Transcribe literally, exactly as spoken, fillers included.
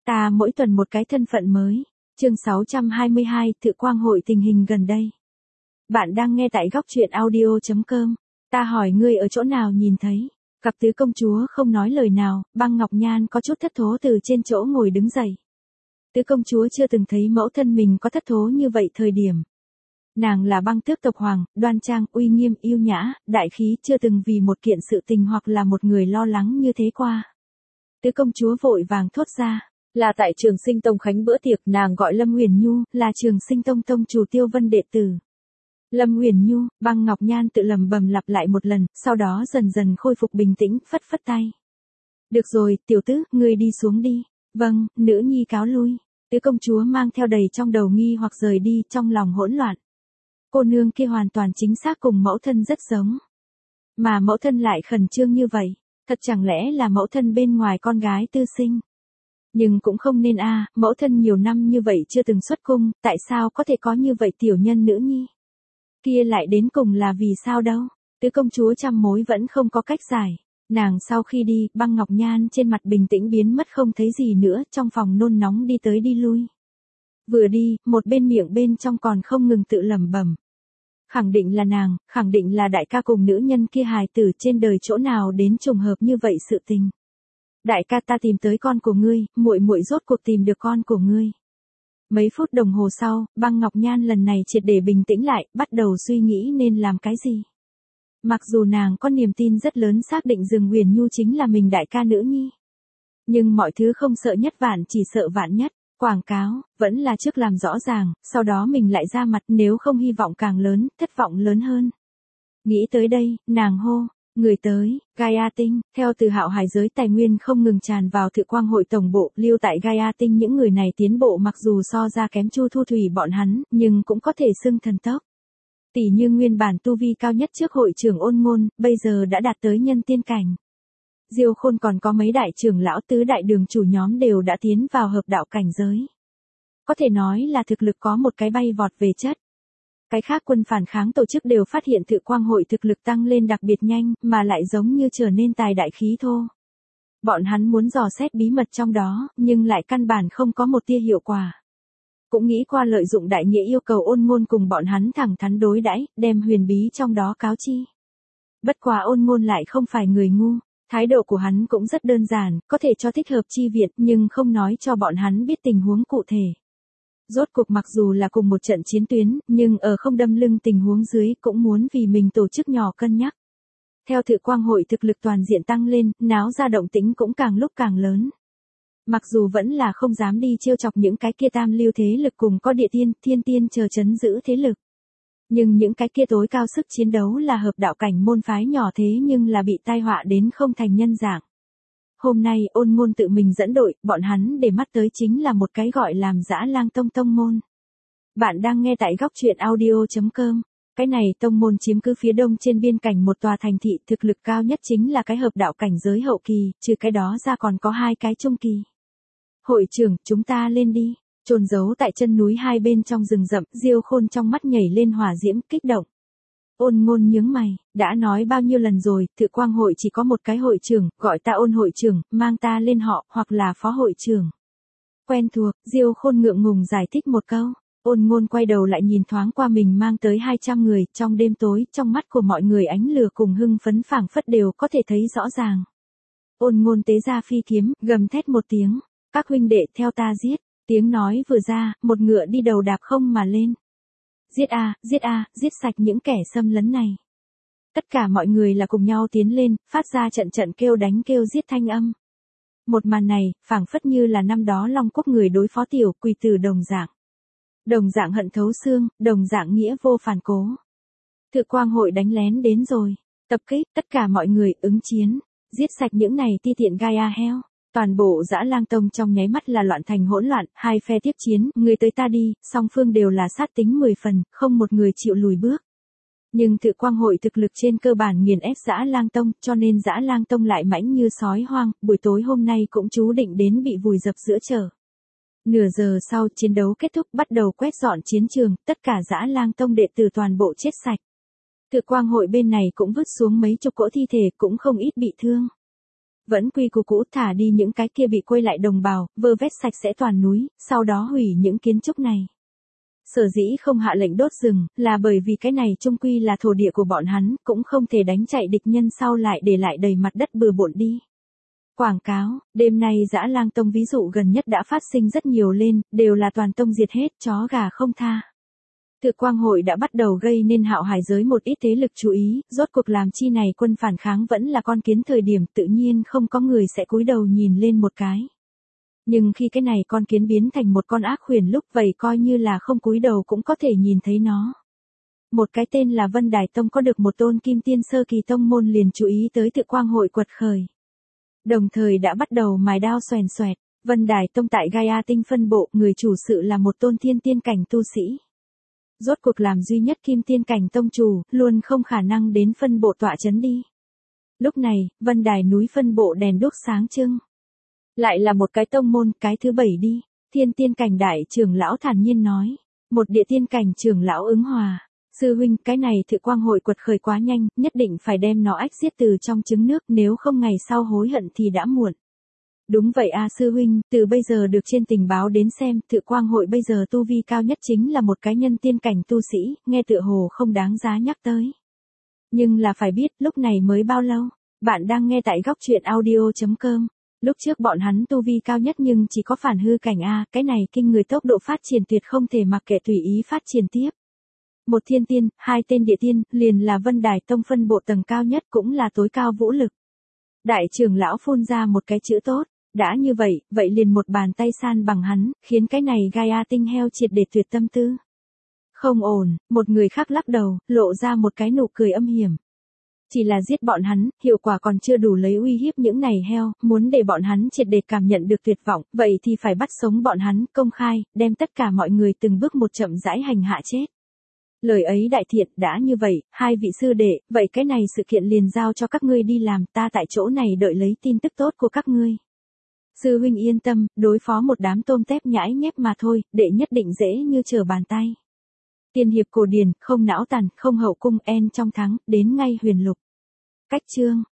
Ta mỗi tuần một cái thân phận mới. Chương sáu trăm hai mươi hai, Thự Quang hội tình hình gần đây. Bạn đang nghe tại góc truyện audio chấm com. Ta hỏi ngươi ở chỗ nào nhìn thấy. Cặp tứ công chúa không nói lời nào, Băng Ngọc Nhan có chút thất thố từ trên chỗ ngồi đứng dậy. Tứ công chúa chưa từng thấy mẫu thân mình có thất thố như vậy thời điểm. Nàng là Băng tước tộc hoàng, đoan trang, uy nghiêm, yêu nhã, đại khí, chưa từng vì một kiện sự tình hoặc là một người lo lắng như thế qua. Tứ công chúa vội vàng thốt ra. Là tại Trường Sinh Tông khánh bữa tiệc, nàng gọi Lâm Huyền Nhu, là Trường Sinh Tông tông chủ Tiêu Vân đệ tử. Lâm Huyền Nhu, Băng Ngọc Nhan tự lầm bầm lặp lại một lần, sau đó dần dần khôi phục bình tĩnh, phất phất tay. Được rồi, tiểu tứ, ngươi đi xuống đi. Vâng, nữ nhi cáo lui. Tứ công chúa mang theo đầy trong đầu nghi hoặc rời đi, trong lòng hỗn loạn. Cô nương kia hoàn toàn chính xác cùng mẫu thân rất giống. Mà mẫu thân lại khẩn trương như vậy, thật chẳng lẽ là mẫu thân bên ngoài con gái tư sinh. Nhưng cũng không nên a, à, mẫu thân nhiều năm như vậy chưa từng xuất cung, tại sao có thể có như vậy tiểu nhân nữ nhi? Kia lại đến cùng là vì sao đâu? Tứ công chúa trăm mối vẫn không có cách giải. Nàng sau khi đi, Băng Ngọc Nhan trên mặt bình tĩnh biến mất không thấy gì nữa, trong phòng nôn nóng đi tới đi lui. Vừa đi, một bên miệng bên trong còn không ngừng tự lẩm bẩm. Khẳng định là nàng, khẳng định là đại ca cùng nữ nhân kia hài tử trên đời chỗ nào đến trùng hợp như vậy sự tình. Đại ca, ta tìm tới con của ngươi, muội muội rốt cuộc tìm được con của ngươi. Mấy phút đồng hồ sau, Băng Ngọc Nhan lần này triệt để bình tĩnh lại, bắt đầu suy nghĩ nên làm cái gì. Mặc dù nàng có niềm tin rất lớn xác định Dương Huyền Nhu chính là mình đại ca nữ nhi. Nhưng mọi thứ không sợ nhất vạn, chỉ sợ vạn nhất. Quảng cáo, vẫn là trước làm rõ ràng, sau đó mình lại ra mặt, nếu không hy vọng càng lớn, thất vọng lớn hơn. Nghĩ tới đây, nàng hô. Người tới, Gaia Tinh, theo Từ Hạo hải giới tài nguyên không ngừng tràn vào Thự Quang hội tổng bộ, lưu tại Gaia Tinh những người này tiến bộ mặc dù so ra kém Chu Thu Thủy bọn hắn, nhưng cũng có thể xưng thần tốc. Tỷ như nguyên bản tu vi cao nhất trước hội trưởng Ôn Ngôn, bây giờ đã đạt tới nhân tiên cảnh. Diêu Khôn còn có mấy đại trưởng lão tứ đại đường chủ nhóm đều đã tiến vào hợp đạo cảnh giới. Có thể nói là thực lực có một cái bay vọt về chất. Cái khác quân phản kháng tổ chức đều phát hiện Thự Quang hội thực lực tăng lên đặc biệt nhanh, mà lại giống như trở nên tài đại khí thô. Bọn hắn muốn dò xét bí mật trong đó, nhưng lại căn bản không có một tia hiệu quả. Cũng nghĩ qua lợi dụng đại nghĩa yêu cầu Ôn Ngôn cùng bọn hắn thẳng thắn đối đãi, đem huyền bí trong đó cáo chi. Bất quá Ôn Ngôn lại không phải người ngu, thái độ của hắn cũng rất đơn giản, có thể cho thích hợp chi viện nhưng không nói cho bọn hắn biết tình huống cụ thể. Rốt cuộc mặc dù là cùng một trận chiến tuyến, nhưng ở không đâm lưng tình huống dưới cũng muốn vì mình tổ chức nhỏ cân nhắc. Theo Thự Quang hội thực lực toàn diện tăng lên, náo ra động tĩnh cũng càng lúc càng lớn. Mặc dù vẫn là không dám đi trêu chọc những cái kia tam lưu thế lực cùng có địa tiên, thiên tiên chờ chấn giữ thế lực. Nhưng những cái kia tối cao sức chiến đấu là hợp đạo cảnh môn phái nhỏ thế nhưng là bị tai họa đến không thành nhân dạng. Hôm nay Ôn Ngôn tự mình dẫn đội, bọn hắn để mắt tới chính là một cái gọi làm Dã Lang Tông tông môn. Bạn đang nghe tại góc truyện audio chấm com. Cái này tông môn chiếm cứ phía đông trên biên cảnh một tòa thành thị, thực lực cao nhất chính là cái hợp đạo cảnh giới hậu kỳ, trừ cái đó ra còn có hai cái trung kỳ. Hội trưởng, chúng ta lên đi. Chôn giấu tại chân núi hai bên trong rừng rậm, Diêu Khôn trong mắt nhảy lên hỏa diễm, kích động. Ôn Ngôn nhướng mày, đã nói bao nhiêu lần rồi, Thự Quang hội chỉ có một cái hội trưởng, gọi ta Ôn hội trưởng, mang ta lên họ, hoặc là phó hội trưởng. Quen thuộc, Diêu Khôn ngượng ngùng giải thích một câu. Ôn Ngôn quay đầu lại nhìn thoáng qua mình mang tới hai trăm người, trong đêm tối, trong mắt của mọi người ánh lửa cùng hưng phấn phảng phất đều có thể thấy rõ ràng. Ôn Ngôn tế ra phi kiếm, gầm thét một tiếng, các huynh đệ theo ta giết. Tiếng nói vừa ra, một ngựa đi đầu đạp không mà lên. Giết a, giết a, giết sạch những kẻ xâm lấn này. Tất cả mọi người là cùng nhau tiến lên, phát ra trận trận kêu đánh kêu giết thanh âm. Một màn này, phảng phất như là năm đó Long Quốc người đối phó tiểu quỳ tử đồng dạng. Đồng dạng hận thấu xương, đồng dạng nghĩa vô phản cố. Thự Quang hội đánh lén đến rồi. Tập kích, tất cả mọi người ứng chiến. Giết sạch những này ti tiện Gaia heo. Toàn bộ Dã Lang Tông trong nháy mắt là loạn thành hỗn loạn, hai phe tiếp chiến, người tới ta đi, song phương đều là sát tính mười phần, không một người chịu lùi bước. Nhưng Thự Quang hội thực lực trên cơ bản nghiền ép Dã Lang Tông, cho nên Dã Lang Tông lại mãnh như sói hoang, buổi tối hôm nay cũng chú định đến bị vùi dập giữa chợ. Nửa giờ sau chiến đấu kết thúc bắt đầu quét dọn chiến trường, tất cả Dã Lang Tông đệ tử toàn bộ chết sạch. Thự Quang hội bên này cũng vứt xuống mấy chục cỗ thi thể cũng không ít bị thương. vẫn quy củ cũ, thả đi những cái kia bị quay lại đồng bào, vơ vét sạch sẽ toàn núi, sau đó hủy những kiến trúc này. Sở dĩ không hạ lệnh đốt rừng, là bởi vì cái này chung quy là thổ địa của bọn hắn, cũng không thể đánh chạy địch nhân sau lại để lại đầy mặt đất bừa bộn đi. Quảng cáo, đêm nay Dã Lang Tông ví dụ gần nhất đã phát sinh rất nhiều lên, đều là toàn tông diệt hết, chó gà không tha. Tự quang hội đã bắt đầu gây nên Hạo Hải giới một ít thế lực chú ý, rốt cuộc làm chi này quân phản kháng vẫn là con kiến thời điểm tự nhiên không có người sẽ cúi đầu nhìn lên một cái. Nhưng khi cái này con kiến biến thành một con ác khuyển lúc vậy coi như là không cúi đầu cũng có thể nhìn thấy nó. Một cái tên là Vân Đài Tông có được một tôn kim tiên sơ kỳ tông môn liền chú ý tới tự quang hội quật khởi. Đồng thời đã bắt đầu mài đao xoèn xoẹt, Vân Đài Tông tại Gaia Tinh phân bộ, người chủ sự là một tôn thiên tiên cảnh tu sĩ. Rốt cuộc làm duy nhất kim tiên cảnh tông chủ, luôn không khả năng đến phân bộ tọa chấn đi. Lúc này, Vân Đài núi phân bộ đèn đuốc sáng trưng. Lại là một cái tông môn, cái thứ bảy đi, thiên tiên cảnh đại trưởng lão thản nhiên nói. Một địa tiên cảnh trưởng lão ứng hòa. Sư huynh, cái này Tự quang hội quật khởi quá nhanh, nhất định phải đem nó ách giết từ trong trứng nước, nếu không ngày sau hối hận thì đã muộn. Đúng vậy a sư huynh, từ bây giờ được trên tình báo đến xem, Tự quang hội bây giờ tu vi cao nhất chính là một cái nhân tiên cảnh tu sĩ, nghe tựa hồ không đáng giá nhắc tới. Nhưng là phải biết, lúc này mới bao lâu, bạn đang nghe tại góc truyện audio chấm com. Lúc trước bọn hắn tu vi cao nhất nhưng chỉ có phản hư cảnh A, cái này kinh người tốc độ phát triển tuyệt không thể mặc kệ tùy ý phát triển tiếp. Một thiên tiên, hai tên địa tiên, liền là Vân Đài Tông phân bộ tầng cao nhất cũng là tối cao vũ lực. Đại trưởng lão phun ra một cái chữ tốt, đã như vậy, vậy liền một bàn tay san bằng hắn, khiến cái này Gaia Tinh heo triệt để tuyệt tâm tư. Không ổn, một người khác lắc đầu, lộ ra một cái nụ cười âm hiểm. Chỉ là giết bọn hắn, hiệu quả còn chưa đủ lấy uy hiếp những này heo, muốn để bọn hắn triệt để cảm nhận được tuyệt vọng, vậy thì phải bắt sống bọn hắn, công khai, đem tất cả mọi người từng bước một chậm rãi hành hạ chết. Lời ấy đại thiện, đã như vậy, hai vị sư đệ, vậy cái này sự kiện liền giao cho các ngươi đi làm, ta tại chỗ này đợi lấy tin tức tốt của các ngươi. Sư huynh yên tâm, đối phó một đám tôm tép nhãi nhép mà thôi, đệ nhất định dễ như trở bàn tay. Tiên hiệp cổ điển, không não tàn, không hậu cung, en trong thắng, đến ngay huyền lục. Cách chương.